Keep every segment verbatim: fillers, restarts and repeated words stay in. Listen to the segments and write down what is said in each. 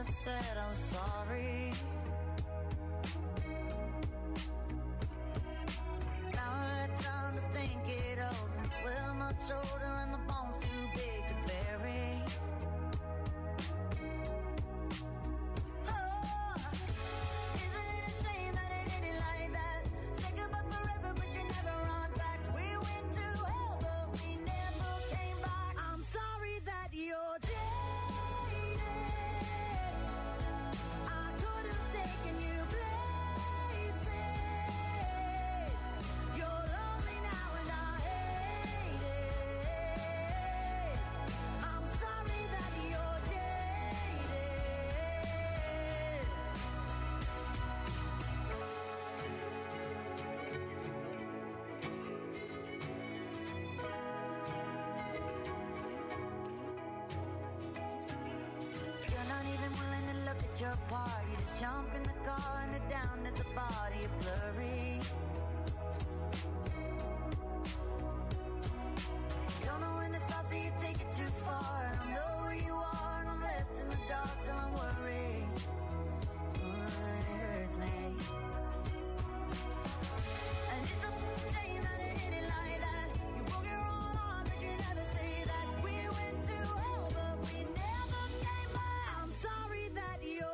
said I was sorry. Now I had time to think it over. We're much older and the bone's too big to bury. Your part, you just jump in the car and the down at the body blurry. Don't know when to stop till you take it too far. I don't know where you are and I'm left in the dark till I'm worried. Oh, it hurts me. And it's a shame that it ended like that. You broke your own heart but you never say that. We went to hell but we never came back. I'm sorry that you're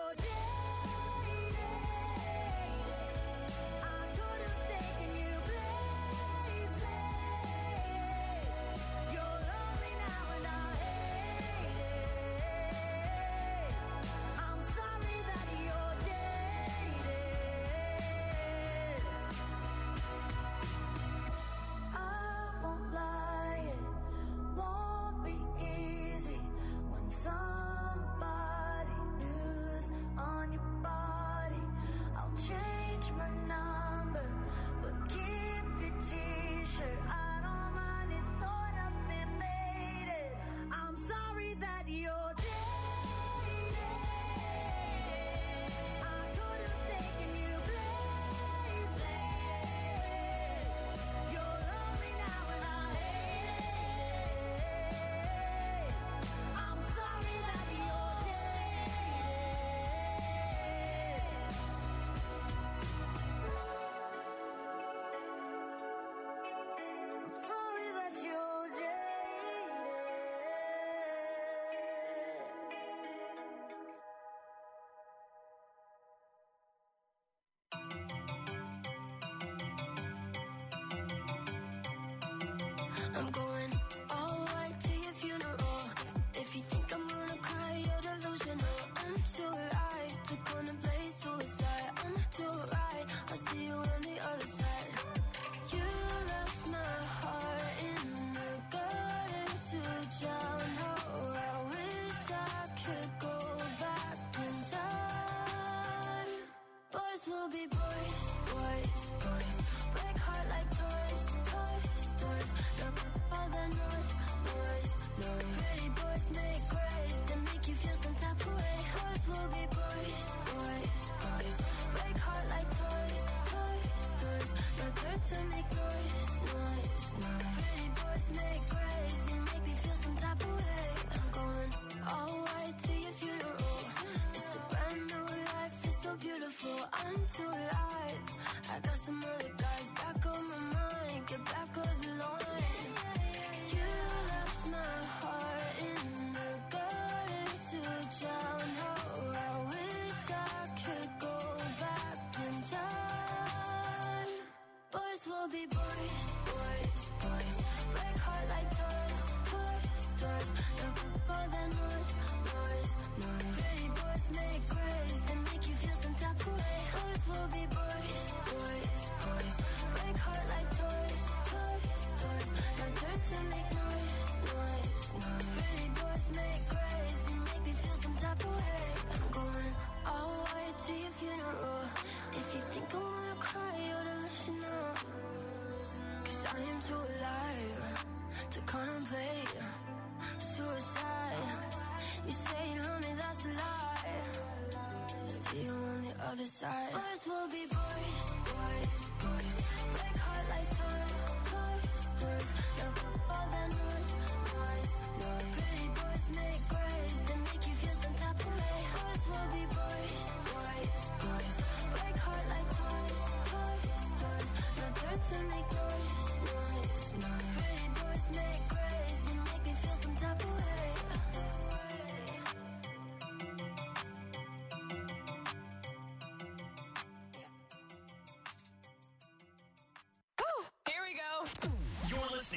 other side. Boys will be boys, boys, boys. Break heart like toys, toys, toys. No all that noise, noise, noise. Pretty boys make grace that make you feel some type of way. Boys will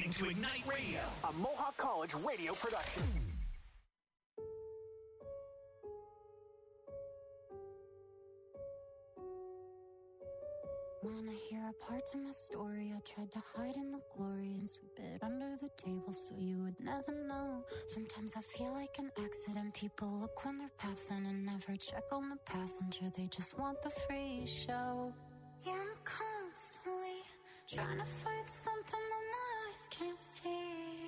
listening to Ignite Radio, a Mohawk College radio production. Wanna hear a part of my story? I tried to hide in the glory and sweep it under the table so you would never know. Sometimes I feel like an accident. People look when they're passing and never check on the passenger. They just want the free show. Yeah, I'm constantly trying to fight something that my eyes can't see.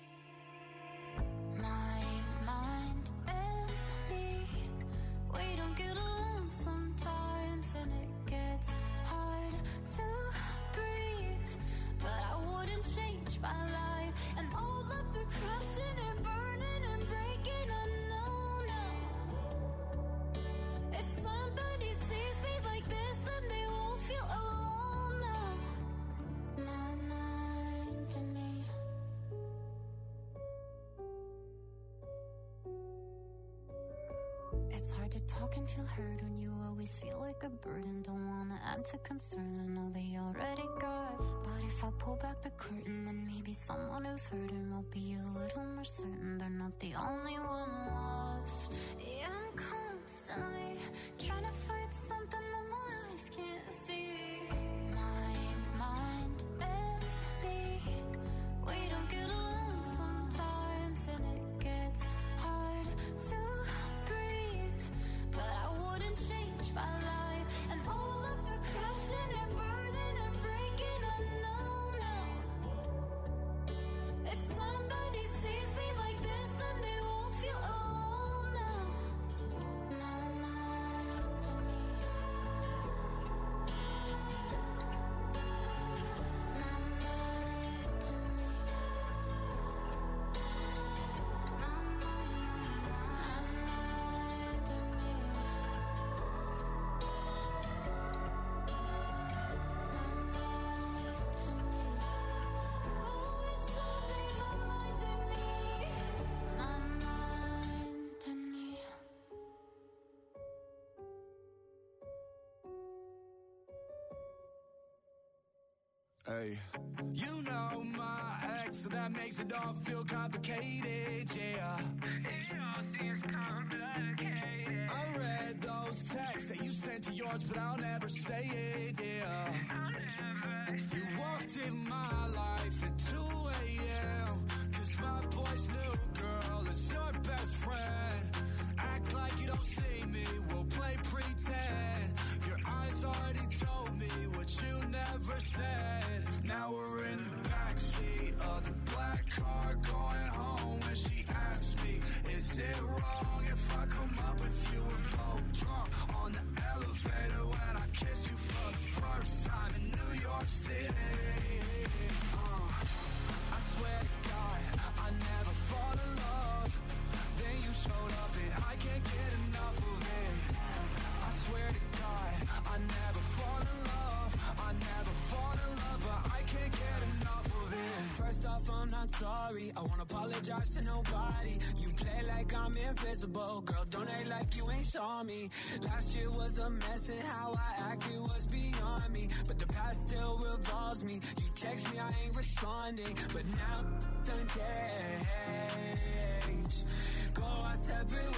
My mind and me, we don't get along sometimes, and it gets hard to breathe. But I wouldn't change my life, and all of the crushing and burning and breaking, I know now. If somebody sees me like this, then they won't feel alone now. My mind and me. It's hard to talk and feel heard when you always feel like a burden. Don't wanna add to concern, I know they already got. But if I pull back the curtain, then maybe someone who's hurting will be a little more certain they're not the only one lost. Yeah, I'm constantly trying to fight something that my eyes can't see. My mind and me, we don't get along sometimes, and it gets hard to breathe. But I wouldn't change my life, and all of the crushing and burning and breaking, I know now. If somebody sees me like this, then they won't feel alone now. My mind and me. My mind and me. My mind and me. Oh, it's something my mind and me. My mind and me. Hey, you know my ex, so that makes it all feel complicated, yeah. It all seems complicated. I read those texts that you sent to yours, but I'll never say it, yeah. I'll never say it. You walked in my life at two a.m. Cause my boy's new girl is your best friend. Act like you don't see me, we'll play pretend. Your eyes already told me what you never said. Now we're in the backseat of the black car going home. When she asked me, is it wrong if I come up with you? We're both drunk on the elevator when I kiss you for the first time in New York City. Uh, I swear to God, I never fall in love. Then you showed up and I can't get enough of it. I swear to God, I never fall in love. I never fall in love, but I can't get enough of it. First off, I'm not sorry. I won't apologize to nobody. You play like I'm invisible. Girl, don't act like you ain't saw me. Last year was a mess and how I acted was beyond me. But the past still revolves me. You text me, I ain't responding. But now, done change. Go our separate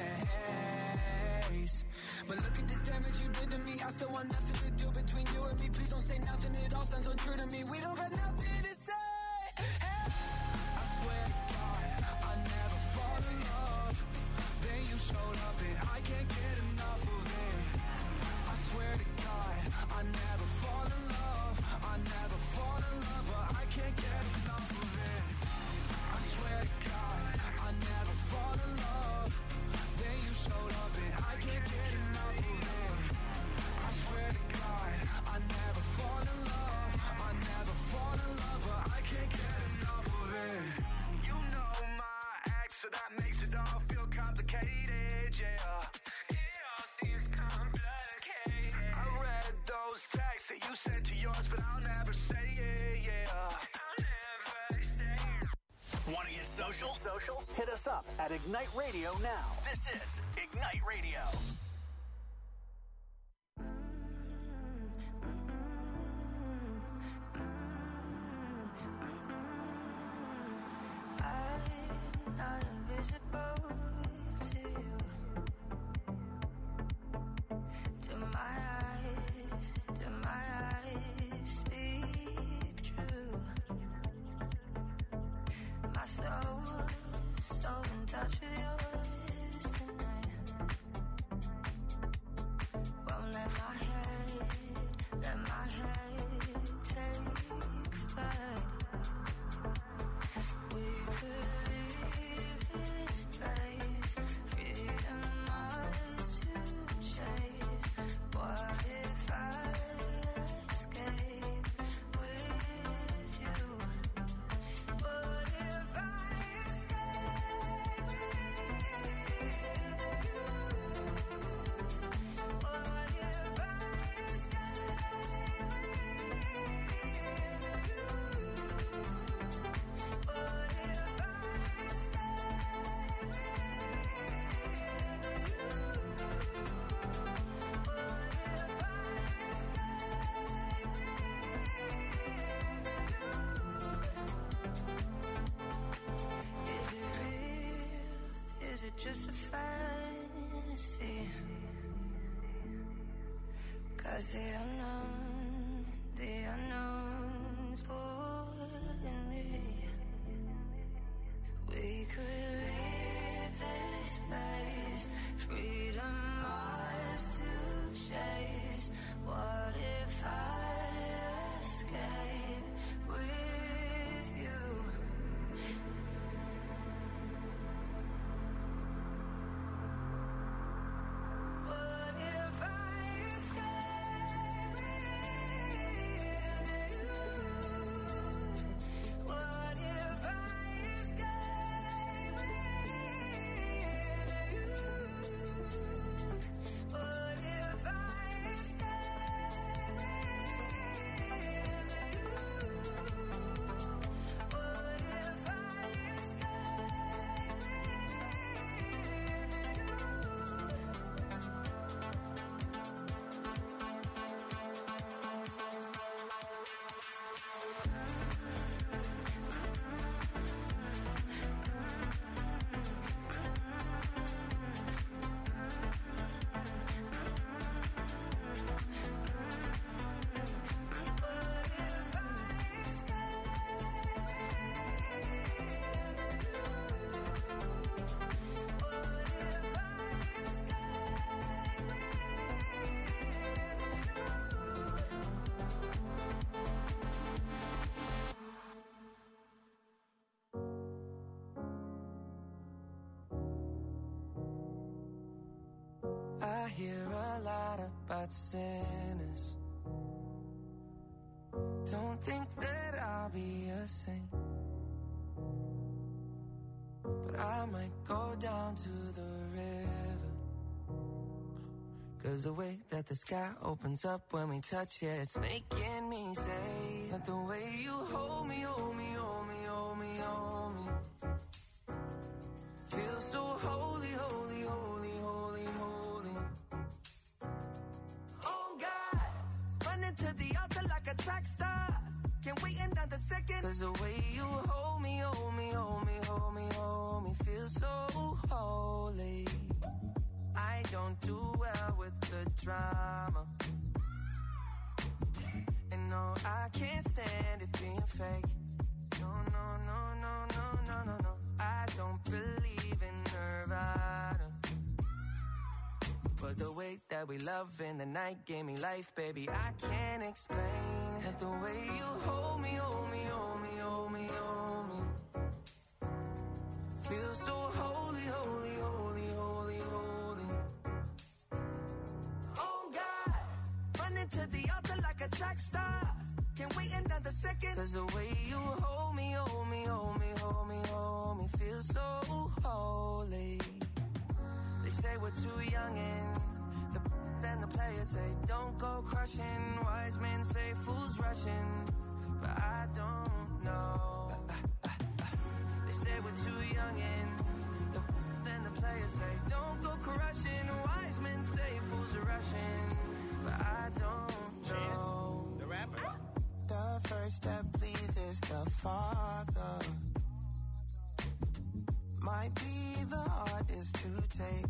ways. But look at this damage you did to me. I still want nothing to do between you and me. Please don't say nothing, it all sounds so true to me. We don't got nothing to say. Hey. I swear to God, I never fall in love. Then you showed up and I can't get enough of it. I swear to God, I never fall in love. I never fall in love, but I can't get enough of it. I swear to God, I never fall in love. Then you showed up and I can't get enough of it. I swear to God, I never fall in love. I never fall in love, but I can't get enough of it. You know my ex, so that makes it all feel complicated, yeah. It all seems complicated. I read those texts that you sent to yours, but I'll never say it, yeah. I'll never say it. Want to get social? Social? Hit us up at Ignite Radio now. This is Ignite Radio. Mm-hmm. invisible to you. Do my eyes, do my eyes speak true? My soul, so in touch with yours tonight. Won't let my head, let my head take flight. We could leave this place, freedom ours to chase. What if I escape with you? What if I escape with you? What if I Is it real? Is it just a fantasy? 'Cause the unknown, the unknown's pulling me. We could leave this place, freedom ours to chase. What if I escape with you? What if I escape with you? What if I escape with you? What if I escape with you? What if I I hear a lot about sinners. Don't think that I'll be a saint, but I might go down to the river. 'Cause the way that the sky opens up when we touch it, it's making me say that the way you hold me, hold me, hold me, hold me, hold me, feels so holy, holy, holy, holy, holy. Oh God, running to the altar like a track star. Can't wait another second. 'Cause the way you hold me, hold me, hold me, hold me, hold me, feels so holy. I don't do well with the drama, and no, I can't stand it being fake. No, no, no, no, no, no, no, no. I don't believe in Nirvana, but the way that we love in the night gave me life, baby. I can't explain that the way you hold me, hold me, hold me, hold me, hold me, feels so holy, holy, holy, holy, holy. Oh God, running to the altar like a track star. Can't wait another second. 'Cause the way you hold me, hold me, hold me, hold me, hold me, feels so holy. They say we're too young and the then the players say don't go crushing. Wise men say fools rushing, but I don't know. They say we're too young and the then the players say don't go crushing. Wise men say fools are rushing, but I don't know. The rapper. The first that pleases the Father. might be the hardest to take.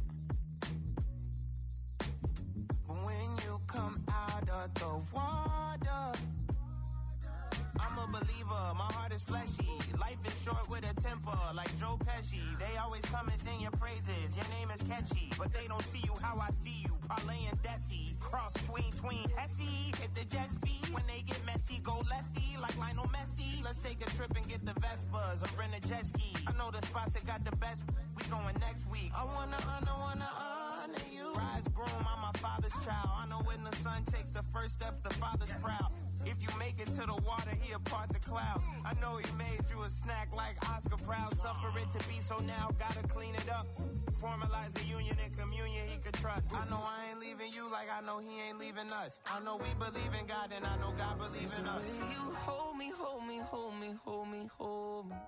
When you come out of the water, I'm a believer, my heart is fleshy. Life is short with a temper, like Joe Pesci. They always come and sing your praises, your name is catchy. But they don't see you how I see you, Parlay and Desi. Cross tween, tween, Hesse. Hit the jet speed, when they get messy, go lefty, like Lionel Messi. Let's take a trip and get the Vespas, or rent a jet ski. I know the spots that got the best, we going next week. I wanna honor, wanna honor you. Rise groom, I'm my father's child. I know when the son takes the first step, the father's proud. If you make it to the water, he'll part the clouds. I know he made you a snack like Oscar Proud. Suffer it to be, so now gotta clean it up. Formalize the union and communion he could trust. I know I ain't leaving you like I know he ain't leaving us. I know we believe in God and I know God believes in us. You hold me, hold me, hold me, hold me, hold me.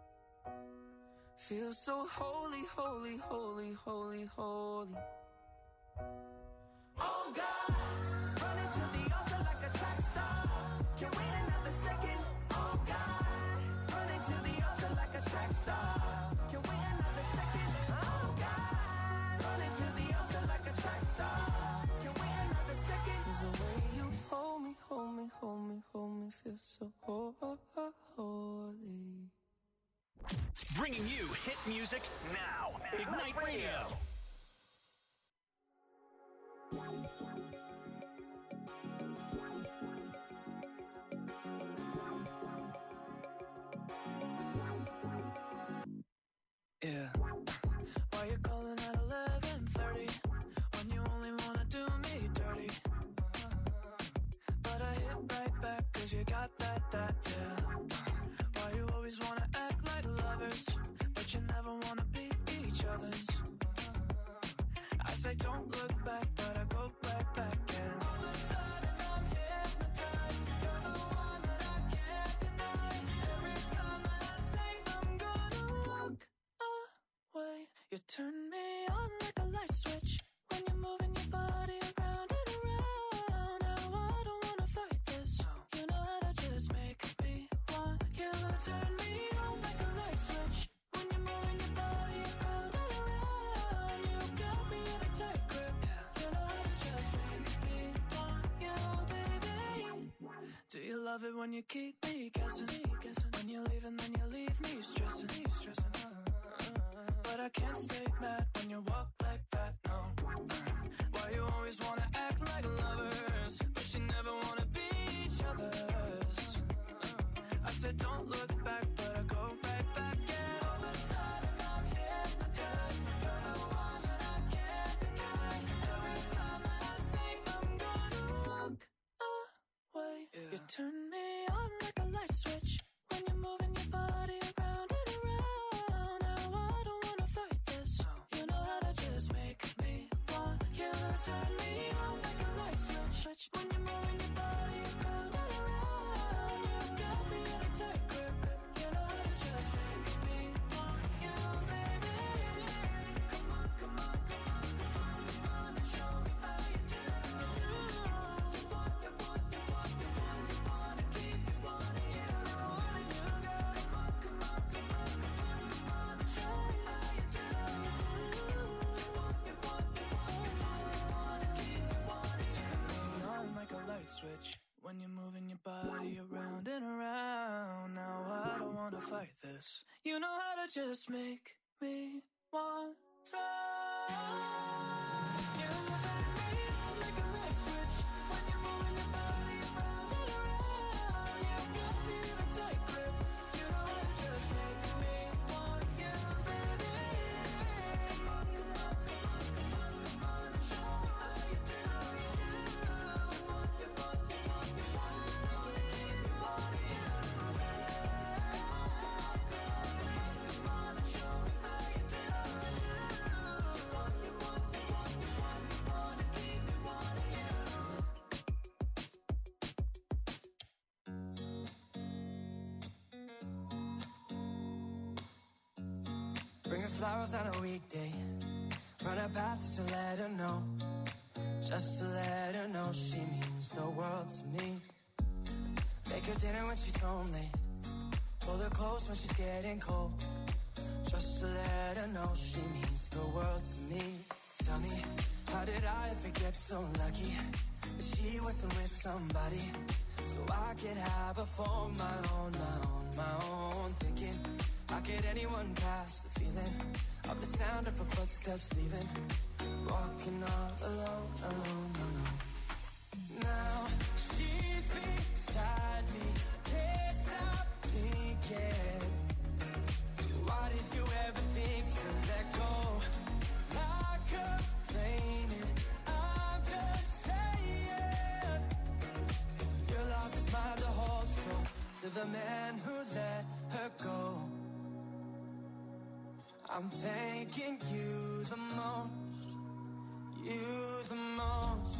Feel so holy, holy, holy, holy, holy. Oh God, running to the altar like a track star. Can wait another second. Oh God, running to the altar like a track star. Can wait another second. Oh God, running to the altar like a track star. Can wait another second. Cause the way you hold me, hold me, hold me, hold me, feel so holy. Bringing you hit music now. Ignite Radio. Yeah. Why you calling at eleven thirty when you only wanna do me dirty? But I hit right back cause you got that, that, yeah. Why you always wanna act like lovers, but you never wanna be each other's? I say don't look back, but I go right back and all of a sudden I'm hypnotized. You're the one that I can't deny. Every time that I say I'm gonna walk away, you turn me on like a light switch when you're moving your body around and around. Now I don't wanna fight this, you know how to just make me want you. Turn me on like a light switch when you're moving your body around and around. You got me in a tight grip, you know how to just make me want you, baby. Do you love it when you keep me guessing? When you leave and then you leave me stressing, stressing. But I can't stay mad when you walk like that, no. Why you always wanna act like lovers, but you never wanna be each other's? I said don't look back, but I go right back and all of a sudden I'm hypnotized. You're the one that I can't deny. Every time that I say I'm gonna walk away, yeah. You turn me on like a light switch when you're moving your body around and around. Now I don't wanna fight this, you know how to just make me want you. Turn me on like a light switch when you're moving your body around and around. You got me in a tight grip, you know how to just make me want you, baby. Come on, come on, come on, come on, come on and show me how you do. You want, you want, you want, you want, you wanna keep me wanting you. Wanting you, girl. Come on, come on, come on, come on, come on and show me how you do. You want, you want, you want, you want, you wanna keep me wanting you. Turn me on like a light switch when you're moving your body around and around. Now I don't wanna fight this. You know how to just make me want to. You turn me on like a light switch when you're moving your body around and around. You got me in a tight grip. You know how to just make me want you, baby. Come on, come on, come on, come on, come on and show me how you do. You want, you want, you want, you want, you wanna keep me wanting you. Come on and show me how you do. You want, you want, you want, you want, you wanna keep me wanting you. Bring her flowers on a weekday. Run her past to let her know. Just to let her know she means the world to me. Make her dinner when she's home late. Pull her close when she's getting cold. just to let her know she means the world to me. Tell me, how did I ever get so lucky that she wasn't with somebody so I could have her for my own, my own, my own? Thinking, how could anyone pass the feeling of the sound of her footsteps leaving, walking all alone, alone, alone? Now she's beside me, can't stop thinking, why did you ever think to let go? Not complaining, I'm just saying, your loss is mine to hold, so to the man who let her go, I'm thanking you the most, you the most.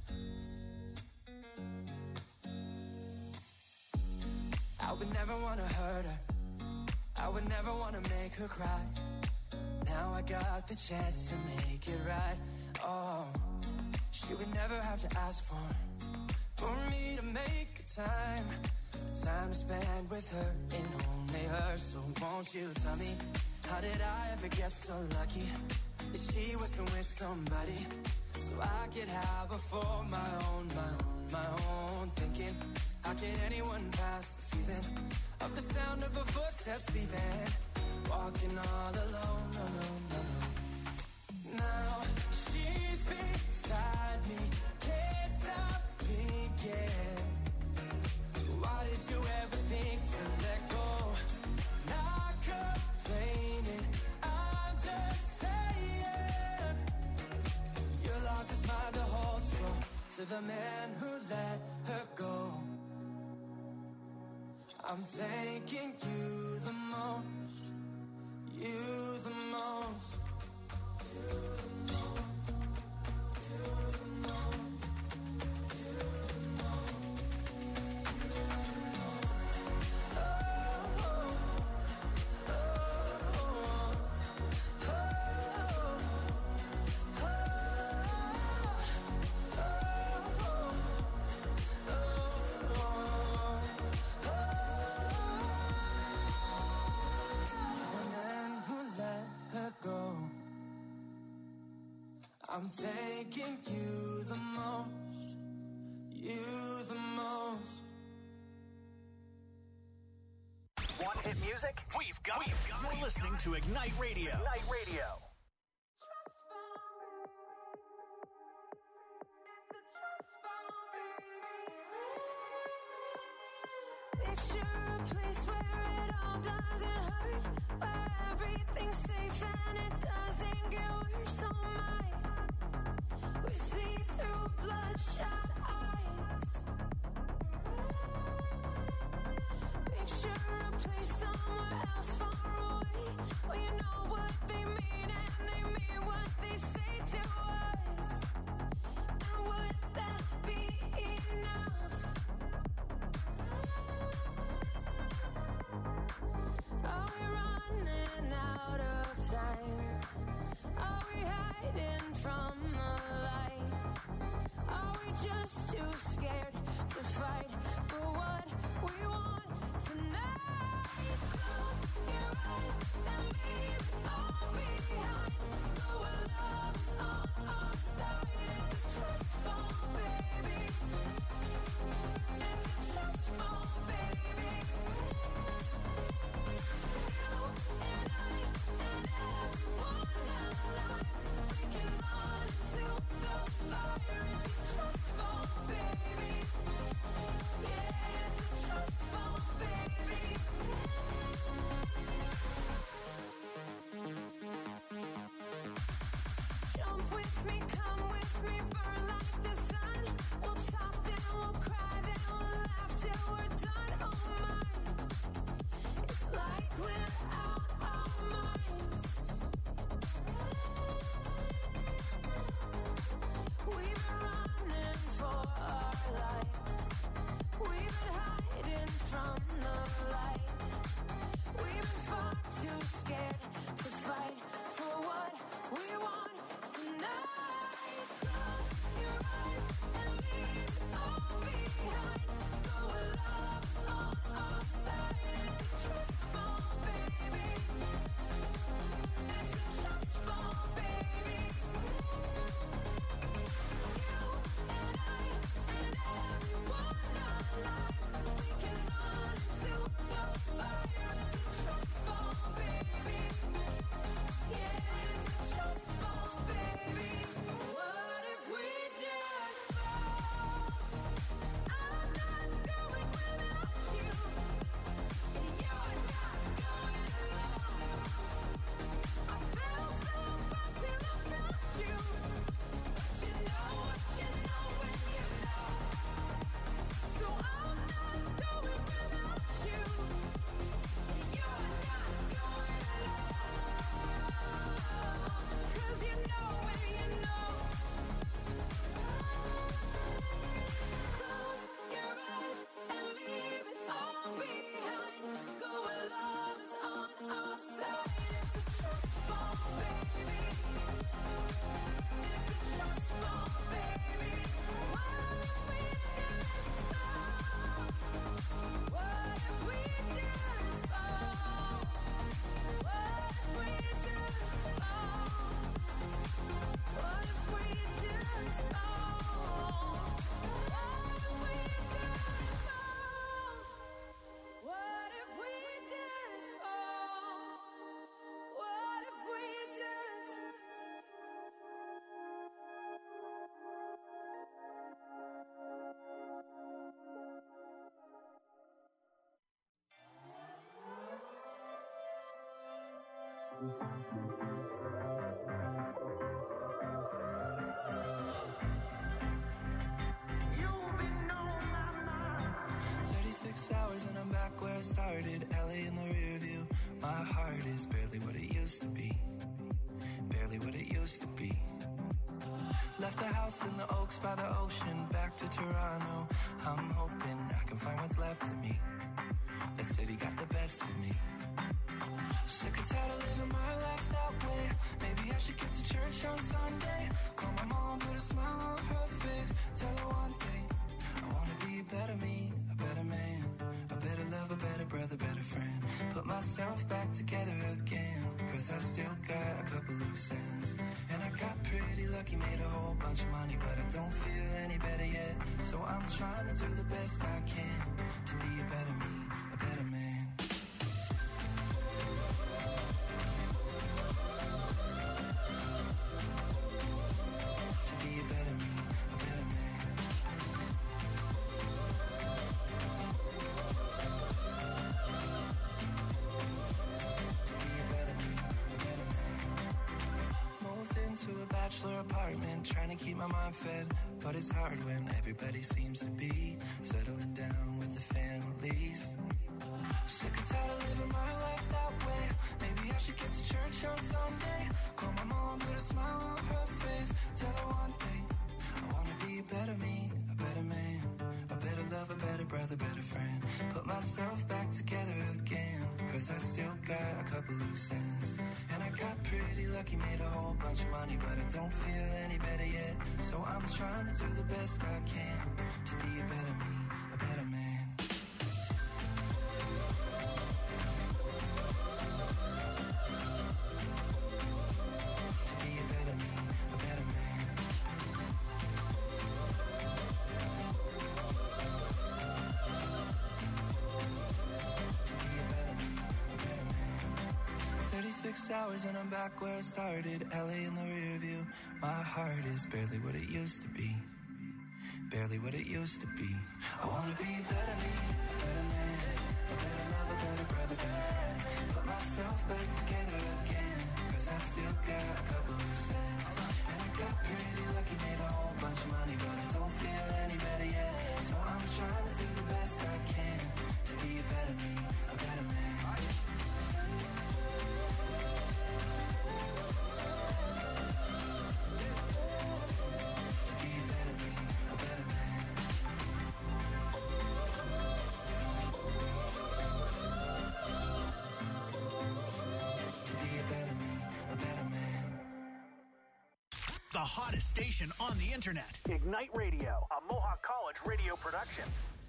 I would never want to hurt her, I would never want to make her cry. Now I got the chance to make it right. Oh, she would never have to ask for For me to make a time Time to spend with her and only her. So won't you tell me, how did I ever get so lucky that she wasn't with somebody so I could have her for my own, my own, my own? Thinking, how can anyone pass the feeling of the sound of her footsteps leaving, walking all alone, alone, alone? Now she's beside me, can't stop thinking, why did you ever think to let go? Not complaining, I'm just saying, your loss is mine to hold, so to the man who let her go, I'm thanking you the most, you the most, you the most, you the most, you the most, you the most. Oh, oh, oh, oh, oh, I'm thanking you the most, you the most. Want hit music? We've got it. You're listening to Ignite Radio. Ignite Radio. Picture a place where it all doesn't hurt, where everything's safe and it doesn't get worse. Oh my, we see through bloodshot eyes. Picture a place somewhere else far away, where you know what they mean and they mean what they say to us. And would that be enough? Are we running out of time? Are we hiding from the light? Are we just too scared to fight for what we want tonight? Close your eyes and leave all behind. Know our love's on our side. It's a trust fall, baby. It's a trust fall, baby. You and I and everyone alive, we can run into the fire. It's a trust fall, baby. Yeah. thirty-six hours and I'm back where I started. L A in the rear view. My heart is barely what it used to be. Barely what it used to be. Left the house in the Oaks by the ocean. Back to Toronto. I'm hoping I can find what's left of me. That city got the best of me. Sick and tired of living my life that way. Maybe I should get to church on Sunday. Call my mom, put a smile on her face. Tell her one thing, I wanna be a better me, a better man, a better love, a better brother, better friend. Put myself back together again, cause I still got a couple loose ends. And I got pretty lucky, made a whole bunch of money, but I don't feel any better yet. So I'm trying to do the best I can to be a better me, a better man. Apartment, trying to keep my mind fed, but it's hard when everybody seems to be settling down with the families. Sick and tired of living my life that way. Maybe I should get to church on Sunday. Call my mom, put a smile on her face. Tell her one thing, I wanna be a better me, a better man, a better love, a better brother, better friend. Put myself back together again, cause I still got a couple loose ends. And I got pretty lucky, made a whole bunch of money, but I don't feel any better yet. So I'm trying to do the best I can to be a better me, a better man. To be a better me, a better man. To be a better me, a better man. thirty-six hours and I'm back where I started. L A in the rear view. My heart is barely what it used to be. Barely what it used to be. I wanna be a better me, a better man, a better love, a better brother, better friend. Put myself back together again, cause I still got a couple loose ends. And I got pretty lucky, made a whole bunch of money, but I don't feel any better yet. So I'm trying to do the best I can to be a better me, a better man. The hottest station on the internet. Ignite Radio, a Mohawk College radio production.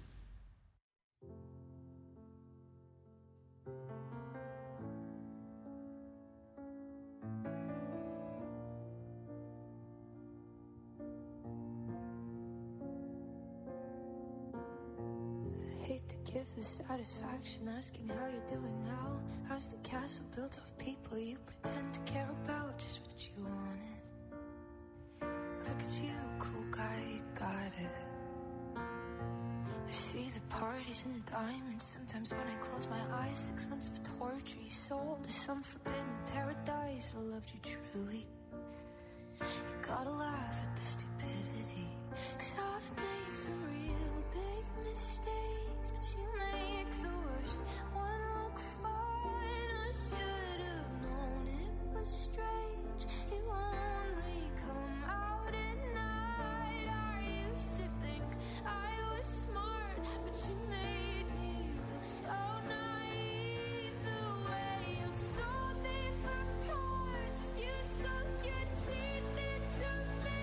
I hate to give the satisfaction asking how you're doing now. How's the castle built of people you pretend to care about? Just what you wanted. Look at you, cool guy, you got it. I see the parties and the diamonds. Sometimes when I close my eyes, six months of torture you sold to some forbidden paradise. I loved you truly. You gotta laugh at the stupidity, cause I've made some real big mistakes, but you make the worst one look fine. I should have known it was strange. You only come out at night. I used to think I was smart, but you made me look so naive. The way you sold me for parts, you sunk your teeth into me.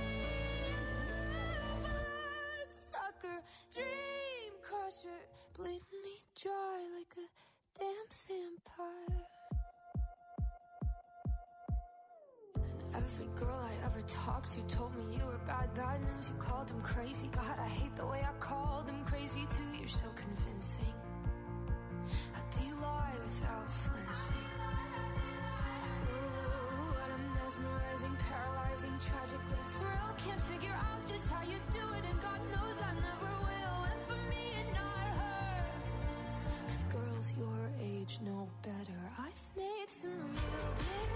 Bloodsucker, dream crusher, bleeding me dry like a damn vampire. Every girl I ever talked to told me you were bad, bad news. You called them crazy. God, I hate the way I called them crazy too. You're so convincing. How do you lie without flinching? Ooh, what a mesmerizing, paralyzing, tragic little thrill. Can't figure out just how you do it, and God knows I never will. And for me and not her, cause girls your age know better. I've made some real big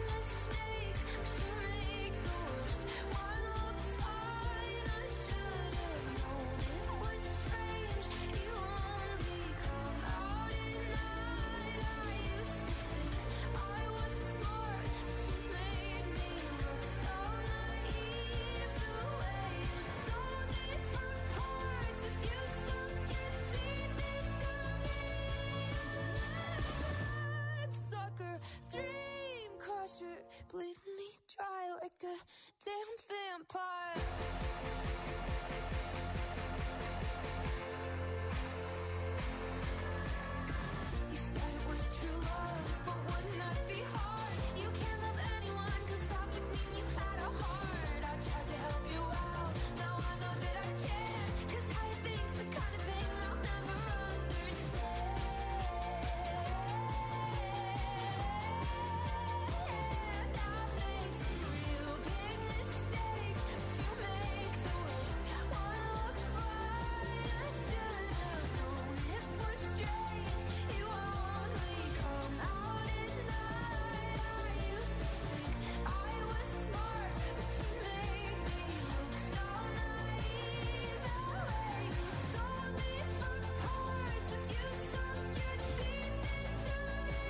bleed me dry like a damn vampire. You said it was true love, but wouldn't that be hard? You can't love anyone, cause that would mean you had a heart. I tried to help you out, now I know that I can't, cause how you think's the kind of thing I'll never understand. I've made some real big mistakes, but you make the worst one look fine. I should have known it was strange. You only come out at night. I used to think I was smart, but you made me look so naive. The way you sold me for parts as you sunk your teeth into me.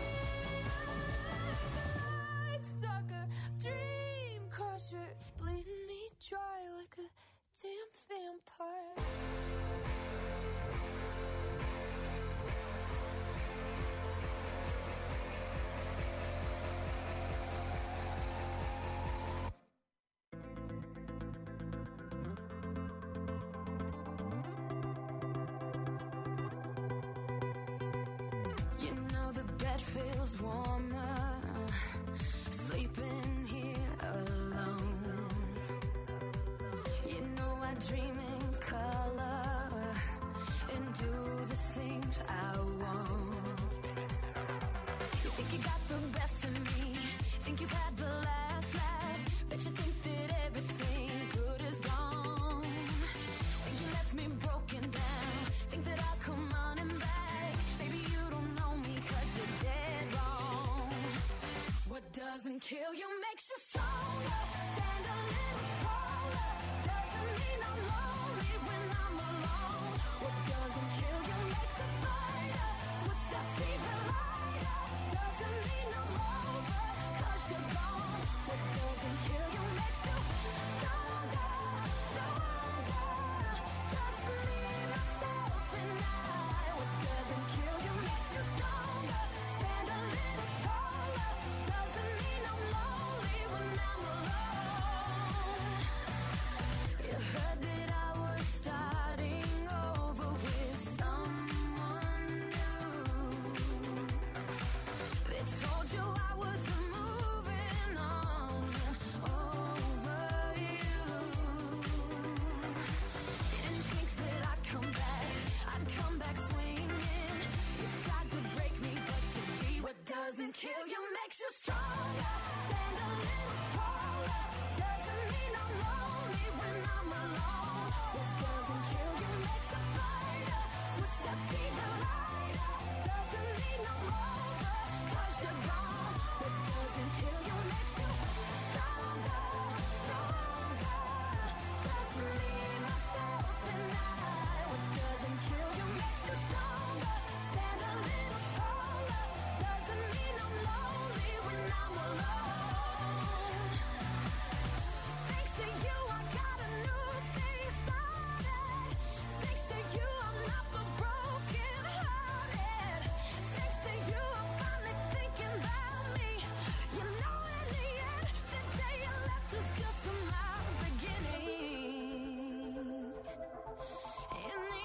Light sucker, dream crusher, bleeding me dry like a damn vampire. You know the bed feels warmer, sleeping here alone. You know I dream in color and do the things I want. You think you got the best of me, think you've had the last laugh, bet you think that everything good is gone. Think you left me broken down, think that I'll come running back. Maybe you don't know me cause you're dead wrong. What doesn't kill you makes you stronger. Stand a little taller. Doesn't mean I'm lonely when I'm alone. What doesn't kill you makes a fighter. What's that fever lighter? Doesn't mean I'm over cause you're gone. What doesn't kill you makes you stronger, stronger. Just me, myself, and I. What doesn't kill you makes you stronger. Stand a little taller. Doesn't mean I'm lonely when I'm alone. You heard that I was starting over with someone new. They told you I was moving on over you. You didn't think that I'd come back, I'd come back swinging. You tried to break me, but you see what doesn't kill you makes you stronger. Stand a little taller. Doesn't mean I'm lonely when I'm alone. What doesn't kill you makes a fighter. What's that fever lighter? Doesn't mean I'm over cause you're gone. What doesn't kill you makes you stronger, stronger. Just me, myself, and I. What doesn't kill you makes you stronger. Stand a little taller. Doesn't mean I'm lonely when I'm alone. Thanks to you, I got a new thing started. Thanks to you, I'm not the broken hearted. Thanks to you, I'm finally thinking about me. You know, in the end, the day you left was just my beginning. In the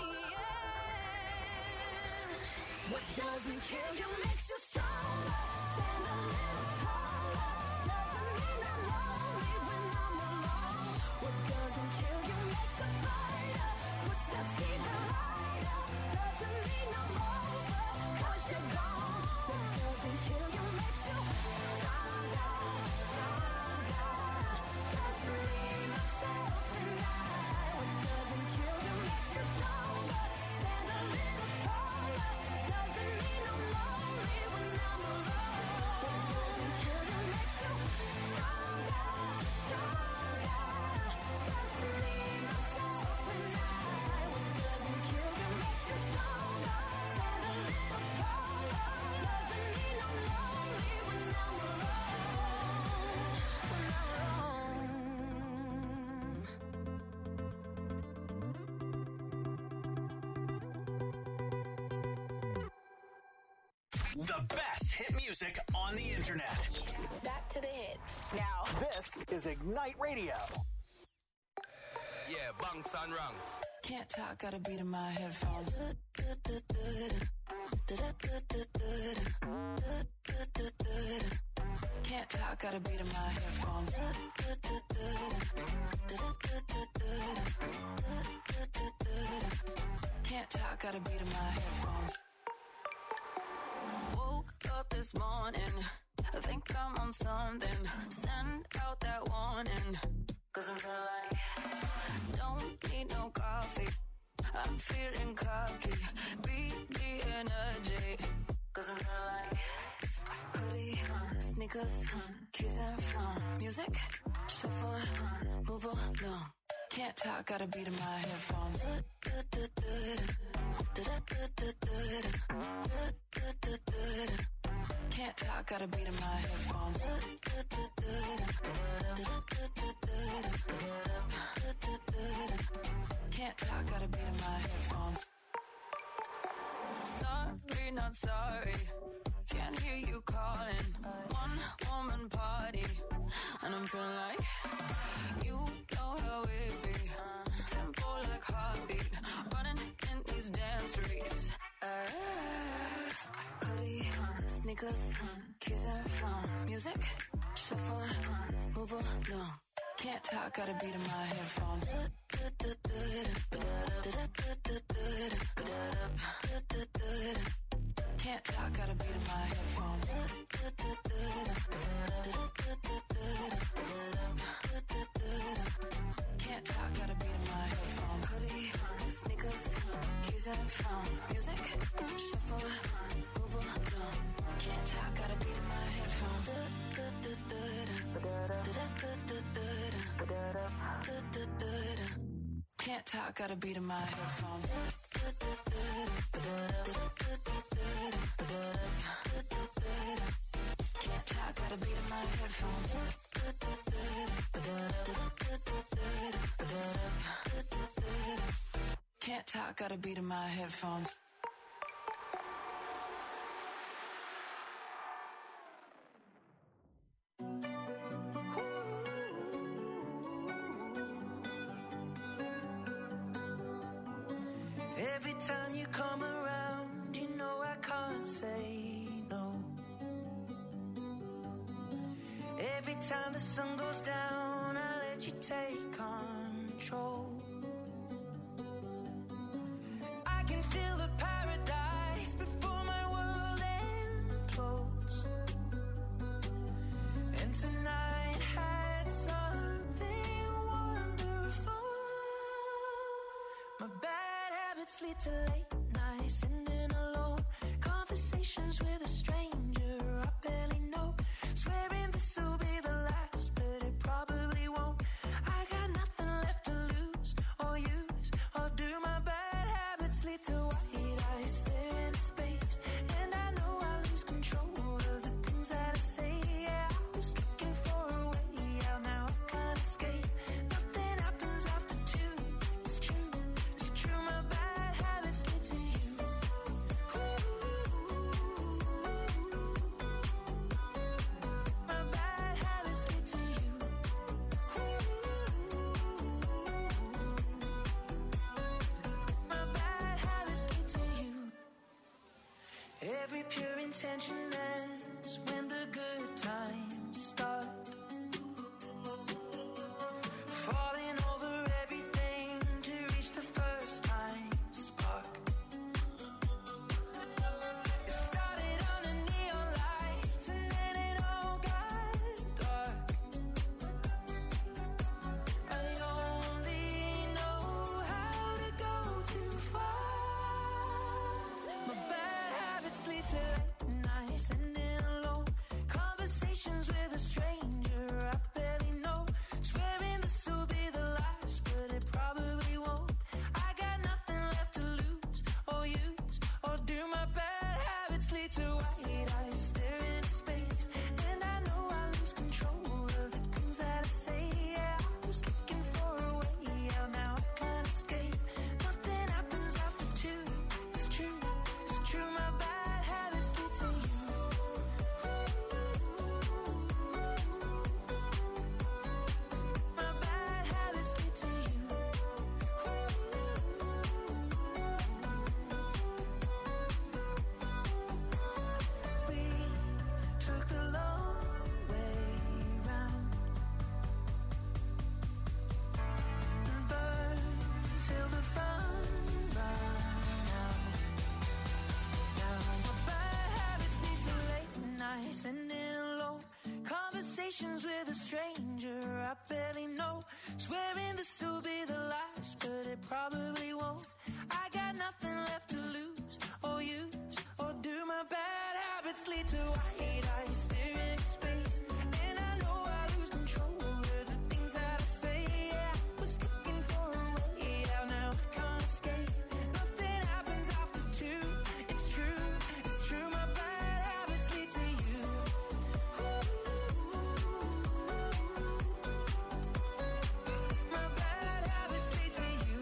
end, what doesn't kill you makes you stronger. Stand a little taller. Doesn't mean I'm lonely when I'm alone. What doesn't kill you makes a fighter. What's that fever lighter? Doesn't mean I'm over cause you're gone. What doesn't kill you makes you stronger, stronger. Just me, myself, and I. What doesn't kill you makes you stronger. Stand a little taller. Doesn't mean I'm lonely when I'm alone. What doesn't kill you makes you stronger, stronger. Just me, myself, and I. What doesn't kill you makes you stronger. Stand a little taller. Doesn't mean I'm lonely when I'm alone. When I'm The best hit music on the internet. Back to the hits. is Ignite Radio. Yeah, bunks and ranks. Can't talk, gotta beat in my headphones. Can't talk, gotta beat in my headphones. Can't talk, gotta beat in my headphones. Woke up this morning, I think I'm on something. Send out that warning, cause I'm feeling like don't need no coffee. I'm feeling cocky, beat the energy, cause I'm feeling like hoodie, sneakers, keys and phone, music, shuffle, move along. Can't talk, gotta beat in my headphones. Can't talk, gotta beat in my headphones. Can't talk, gotta beat in my headphones. Sorry, not sorry. Can't hear you calling. One woman party, and I'm feeling like you know how it be. Tempo like heartbeat, running in these damn streets. Uh, hoodie, sneakers, keys and phone, music, shuffle, move along. Can't talk, gotta beat in my headphones. Can't talk, gotta beat in my headphones. Can't talk, gotta beat in my headphones. Hoodie, sneakers, keys and phone, music, shuffle, move along. Can't talk, gotta beat in my headphones. Can't talk, gotta beat in my headphones. Can't talk, gotta beat in my headphones. Can't talk, gotta beat in my headphones. Every time you come around, you know I can't say no. Every time the sun goes down, I let you take control. I can feel the paradise before my world implodes. And tonight had something wonderful. My bad habits lead to late nights, sitting alone. Conversations with a stranger I barely know. Swearing this will be the last, but it probably won't. I got nothing left to lose or use or do. My bad habits lead to white eyes staring into space, and I know I lose control of the things that I say. Yeah, I was looking for a way out, now I can't escape. Nothing happens after two. It's true, it's true. My bad habits lead to you. My bad habits lead to you. My bad habits lead to you. Every pure intention ends when the good times start. Falling over everything to reach the first time spark. It started under neon lights and then it all got dark. I only know how to go too far. My bad habits lead to late nights, sitting alone. Conversations with a stranger I barely know. Swearing this will be the last, but it probably won't. I got nothing left to lose or use or do. My bad habits lead to white eyes staring into space, and I know I lose control of the things that I say. Yeah, I was looking for a way out, now I can't escape. Nothing happens after two. It's true, it's true. My bad habits lead to you. conversations with a stranger I barely know. Swearing this will be the last, but it probably won't. I got nothing left to lose or use, or do my bad habits lead to white eyes staring at space? And I know I lose control of the things that I say. Yeah, I was looking for a way out, now I can't escape. Nothing happens after two. It's true, it's true. My bad habits lead to you. My bad habits lead to you.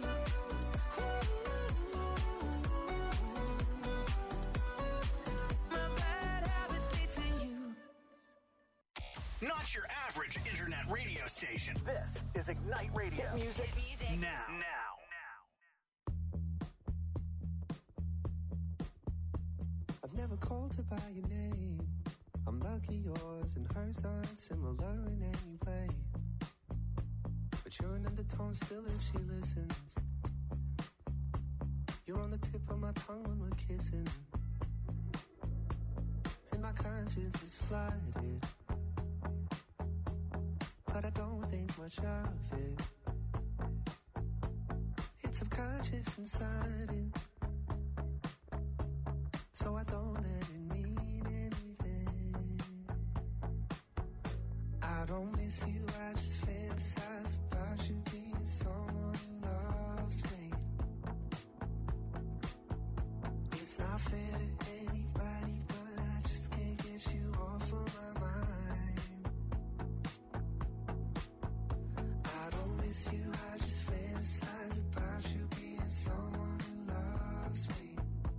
My bad habits lead to you. Not your average internet radio station. This is Ignite Radio. Hit music now. Now. I've never called her by your name. I'm lucky yours and hers aren't similar in any way. But you're an undertone still if she listens. You're on the tip of my tongue when we're kissing. And my conscience is flooded, but I don't think much of it. It's subconscious and sudden, so I don't let it mean anything. I don't miss you, I just fantasize about you being someone who loves me. It's not fair to anybody, but I just can't get you off of my mind. I don't miss you, I just fantasize about you being someone who loves me.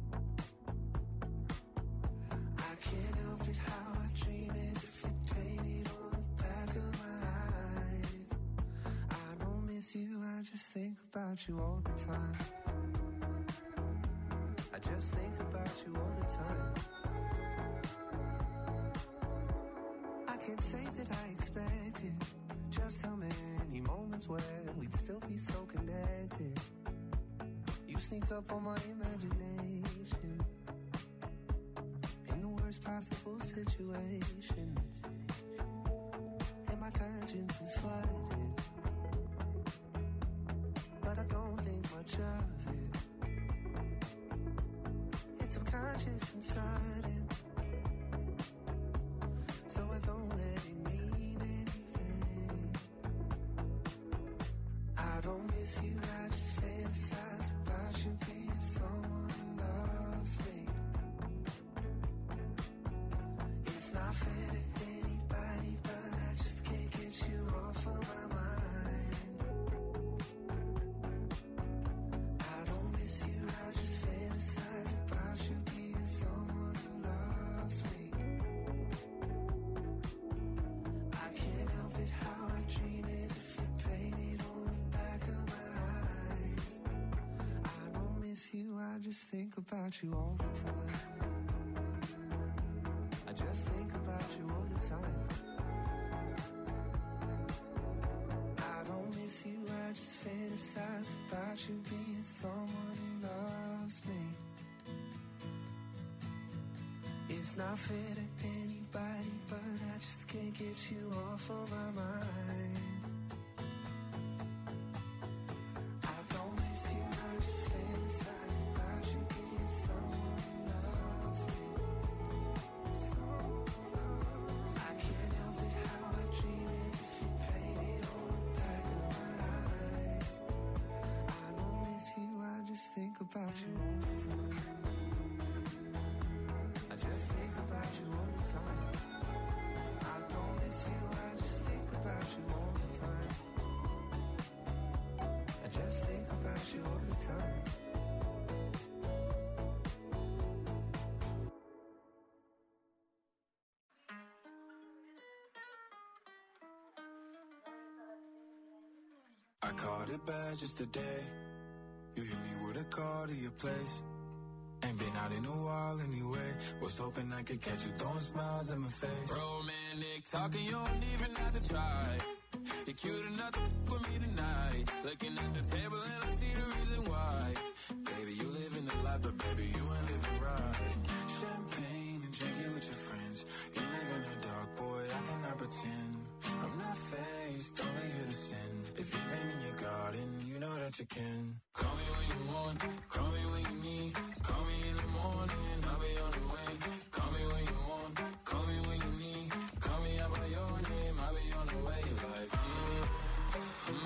I can't help it how I dream as if you painted on the back of my eyes. I don't miss you, I just think about you all the time. I just think about you all the time. I can't say that I expected just how many moments where we'd still be so connected. You sneak up on my imagination in the worst possible situations, and my conscience is flooded, but I don't think much of it. It's subconscious and sudden, so I don't let it mean anything. I don't miss you, I just fantasize about you being someone who loves me. It's not fair to anybody, but I just can't get you off of my mind. I don't miss you, I just fantasize about you being someone who loves me. I can't help it how I dream as if you painted on the back of my eyes. I don't miss you, I just think about you all the time. I just think about you all the time. I don't miss you, I just fantasize about you being someone who loves me. It's not fair to anybody, but I just can't get you off of my mind. I don't miss you, I just fantasize about you being someone who loves me. I can't help it how I dream as if you painted on the back of my eyes. I don't miss you, I just think about you all the time. I just think about you all the time. I don't miss you, I just think about you all the time. I just think about you all the time. I caught it bad just today. You hit me with a call to your place. Ain't been out in a while anyway. Was hoping I could catch you throwing smiles in my face. Romantic talking, you don't even have to try. You're cute enough to f- with me tonight. Looking at the table and I see the reason why. Baby, you living the life, but baby, you ain't living right. Champagne and drinking with your friends. You live in the dark, boy, I cannot pretend. that you can. Call me when you want, call me when you need. Call me in the morning, I'll be on the way. Call me when you want, call me when you need. Call me out by your name, I'll be on the way. Like, mm, mm,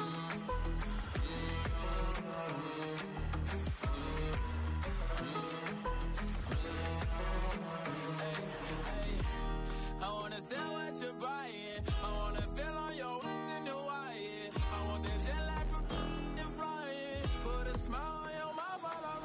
I wanna sell what you're buying. I wanna feel on your in the wire. I want that jet lag from and flying. Put a smile on your mouth while I'm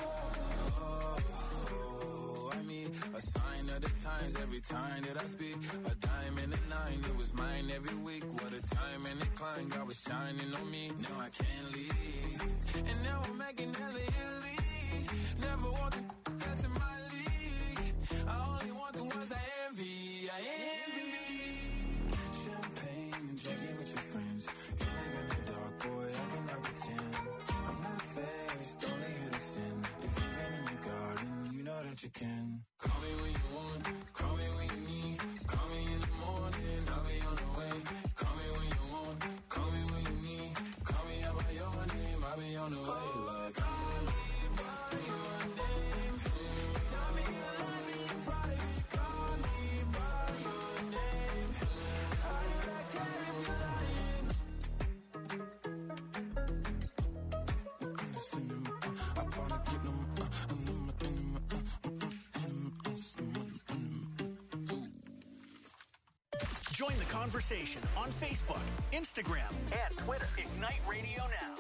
oh, I mean, a sign of the times every time that I speak. A dime and a nine, it was mine every week. What a time and a climb, God was shining on me. Now I can't leave, and now I'm making hella Italy. Never want the that's in my league. I only want the ones I envy. I envy champagne and drinking with your friends. You live in the dark, boy, I cannot pretend. I'm not faced, only here to sin. If you've been in the garden, you know that you can. Call me when you want, call me when you need. Call me in the morning, I'll be on the way. Call me when you want, call me when you need. Call me out by your name, I'll be on the way. Like, call me by your name. Tell me you love me in private. Call me by your name. How did I care if you're lying? I wanna get them. Join the conversation on Facebook, Instagram, and Twitter. Ignite Radio Now.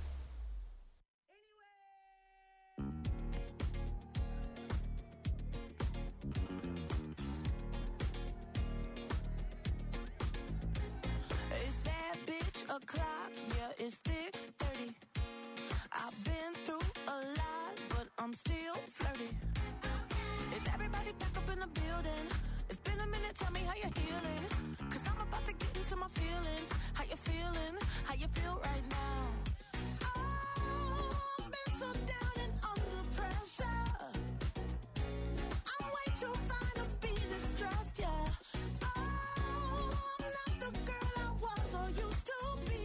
It's bad bitch o'clock, yeah, it's thick thirty. I've been through a lot, but I'm still flirty. Is everybody back up in the building? It's been a minute, tell me how you're healing. Cause I'm about to get into my feelings. How you feeling? How you feel right now? Oh, I've been so down and under pressure. I'm way too fine to be distressed, yeah. Oh, I'm not the girl I was or used to be.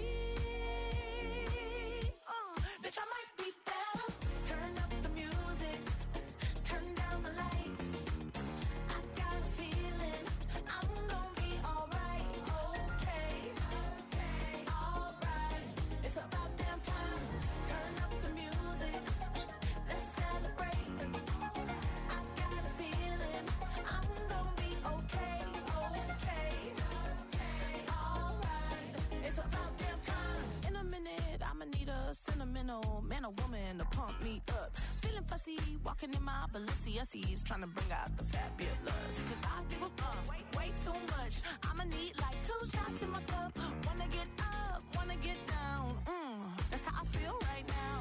Uh, bitch, I might be better. Turn up the music. Turn down the lights. I got a feeling I'm gonna be alright, okay, alright. It's about damn time. Turn up the music. Let's celebrate. I got a feeling I'm gonna be okay, okay, alright. It's about damn time. In a minute, I'ma need a sentimental man or woman to pump me up. Feeling fussy, walking in my Balenciennes, trying to bring out the fabulous. Cause I give a fuck, way, way too much. I'ma need like two shots in my cup. Wanna get up, wanna get down. Mm, that's how I feel right now.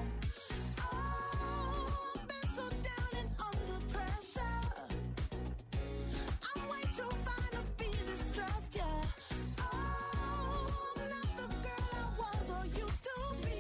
Oh, I've been so down and under pressure. I'm way too fine to be distressed, yeah. Oh, I'm not the girl I was or used to be.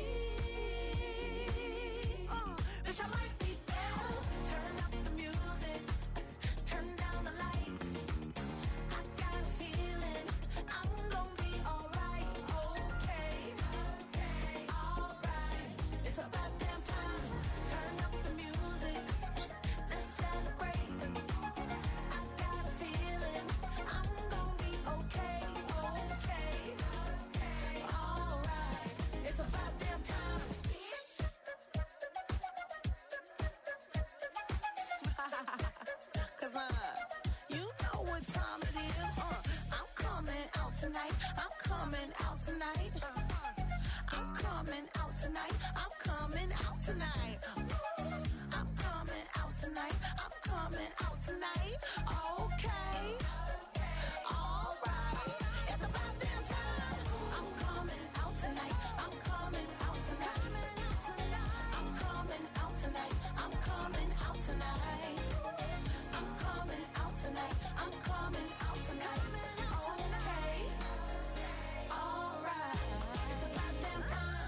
Uh, bitch, I might be better. Turn up the music. Turn down the lights. I got a feeling I'm gonna be alright, okay, alright. It's about damn time. Turn up the music. Let's celebrate. I got a feeling I'm gonna be okay, okay, alright. It's about damn time. Cause uh, you know what time it is. Uh, I'm coming out tonight. I'm coming out tonight. Uh, I'm coming out tonight. I'm coming out tonight. I'm coming out tonight. I'm coming out tonight. Okay. Alright. It's about damn time. I'm coming out tonight. I'm coming out tonight. I'm coming out tonight. I'm coming out tonight. I'm coming out tonight. I'm coming out tonight. Okay. Alright. It's about damn time.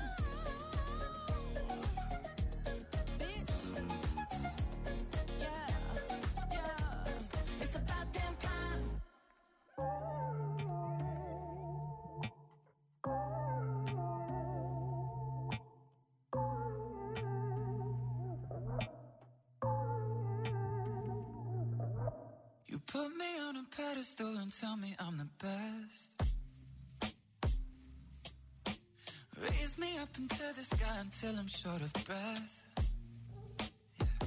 Bitch. Yeah. Yeah. It's about damn time. Put me on a pedestal and tell me I'm the best. Raise me up into the sky until I'm short of breath. Yeah.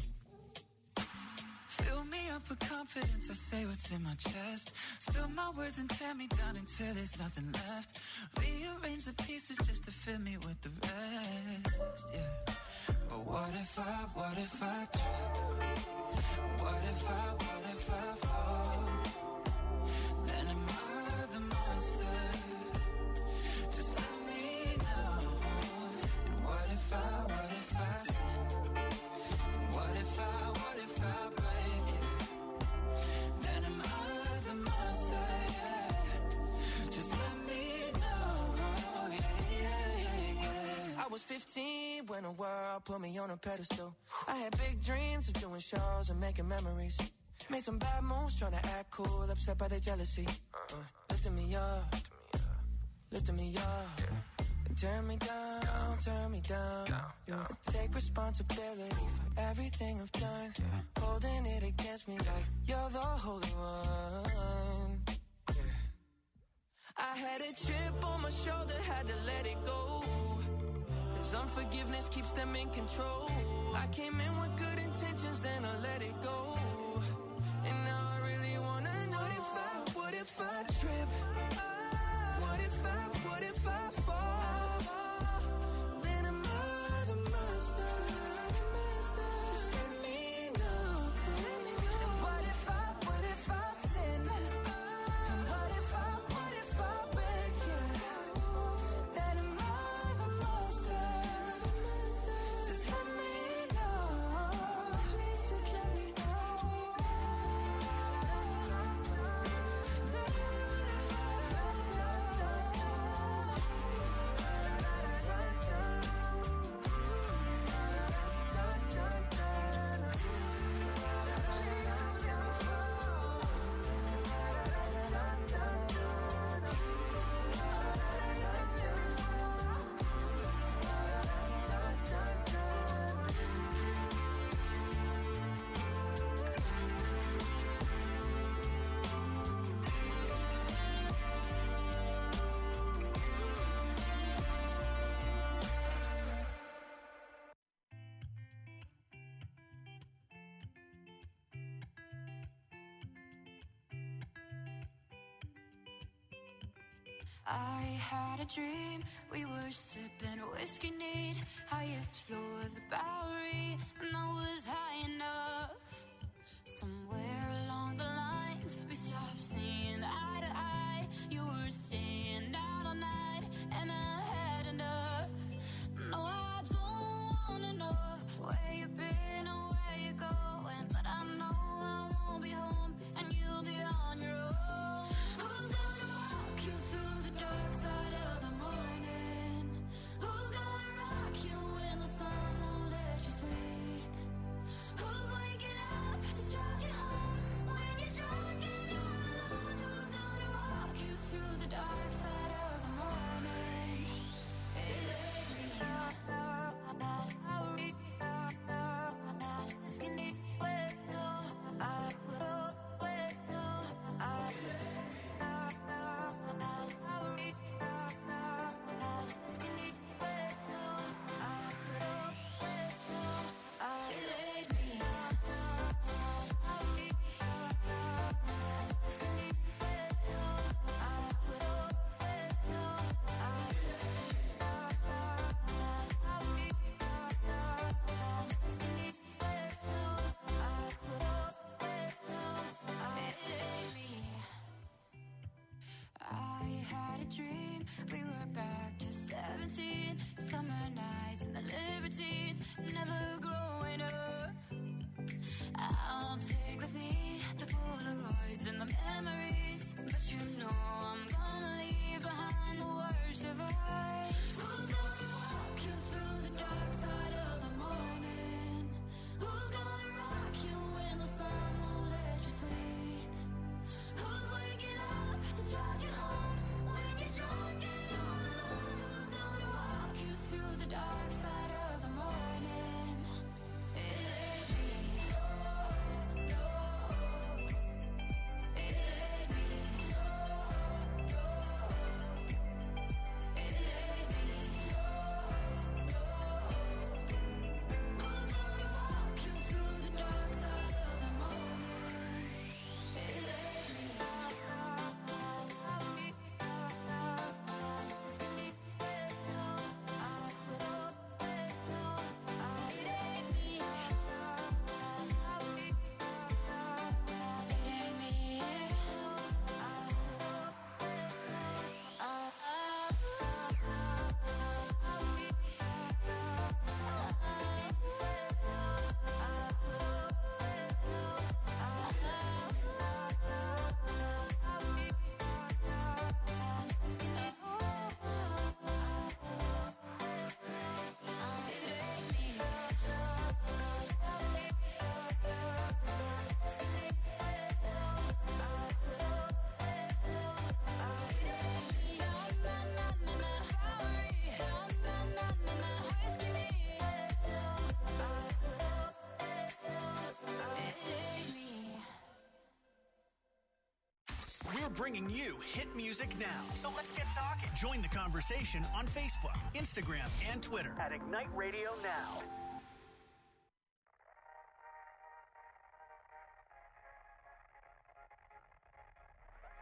Fill me up with confidence, I say what's in my chest. Spill my words and tear me down until there's nothing left. Rearrange the pieces just to fill me with the rest. Yeah. But what if I, what if I trip? What if I, what if I fall? Then am I the monster? Just let me know. And what if I, what if I sin? And what if I, what if I break it? Then am I the monster? Yeah. Just let me know. Yeah, yeah, yeah, yeah. I was fifteen when the world put me on a pedestal. I had big dreams of doing shows and making memories. Made some bad moves trying to act cool, upset by their jealousy. Uh, lifting me up, lifting me up. They turn me down, turn me down. Yeah. I take responsibility for everything I've done. Holding it against me like you're the holy one. Yeah. I had a chip on my shoulder, had to let it go. Cause unforgiveness keeps them in control. I came in with good intentions, then I let it go. And now I really wanna know, what if I, what if I trip? What if I, what if I fall? Then am I the monster? Just let me know. And what if I, what if I sin? And what if I, what if I break it? Then am I the monster? Just let me know. Please just let me know. I had a dream, we were sipping whiskey neat, highest floor of the Bowery, and I was high enough. Somewhere along the lines, we stopped seeing eye to eye. You were staying out all night, and I had enough. No, I don't wanna know where you've been or where you're going, but I know I won't be home, and you'll be on your own. Who's gonna walk you through the dark side of the morning? Who's gonna rock you when the sun won't let you sleep? Who's waking up to drive you home when you're drunk and all alone? Who's gonna walk you through the dark side of the morning? It ain't me. Dream, we were back to seventeen, summer nights and the libertines, never growing up. I'll take with me the Polaroids and the memories, but you know I'm gonna leave behind the worst of us. Who's gonna walk you through the dark side of the morning? Who's gonna rock you when the sun won't let you sleep? Who's waking up to drive you home when you're drunk and all alone? Who's gonna walk you through the dark side of the morning? It ain't me. No, no. We're bringing you hit music now. So let's get talking. Join the conversation on Facebook, Instagram, and Twitter At Ignite Radio Now.